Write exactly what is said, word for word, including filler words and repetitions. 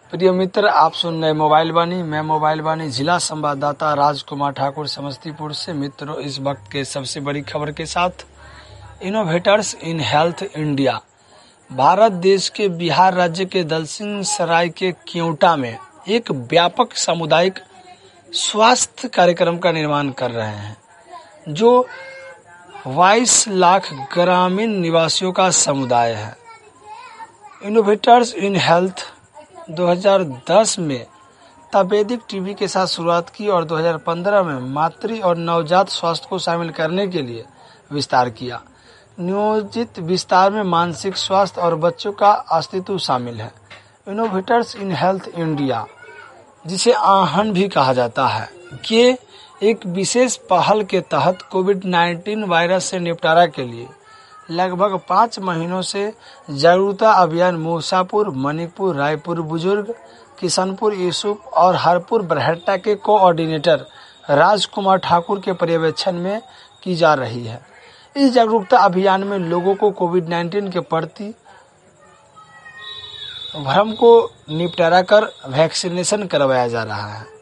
प्रिय मित्र, आप सुन रहे मोबाइल वाणी। मैं मोबाइल वाणी जिला संवाददाता राजकुमार ठाकुर समस्तीपुर से। मित्रों, इस वक्त के सबसे बड़ी खबर के साथ, innovators in health India. Bharat देश के बिहार राज्य के दलसिंह सराय के केवटा में एक व्यापक सामुदायिक स्वास्थ्य कार्यक्रम का निर्माण कर रहे हैं, जो बाईस लाख ग्रामीण निवासियों का समुदाय है। इनोवेटर्स इन हेल्थ दो हज़ार दस में तपेदिक टीबी के साथ शुरुआत की और दो हज़ार पंद्रह में मातृ और नवजात स्वास्थ्य को शामिल करने के लिए विस्तार किया। नियोजित विस्तार में मानसिक स्वास्थ्य और बच्चों का अस्तित्व शामिल है। इनोवेटर्स इन हेल्थ इंडिया, जिसे आहन भी कहा जाता है, ये एक विशेष पहल के तहत कोविड नाइन्टीन वायरस से निपटारा के लिए लगभग पाँच महीनों से जागरूकता अभियान मूसापुर, मणिपुर, रायपुर बुजुर्ग, किशनपुर यूसुफ और हरपुर बरहट्टा के कोऑर्डिनेटर राजकुमार ठाकुर के पर्यवेक्षण में की जा रही है। इस जागरूकता अभियान में लोगों को कोविड नाइन्टीन के प्रति भ्रम को निपटारा कर वैक्सीनेशन करवाया जा रहा है।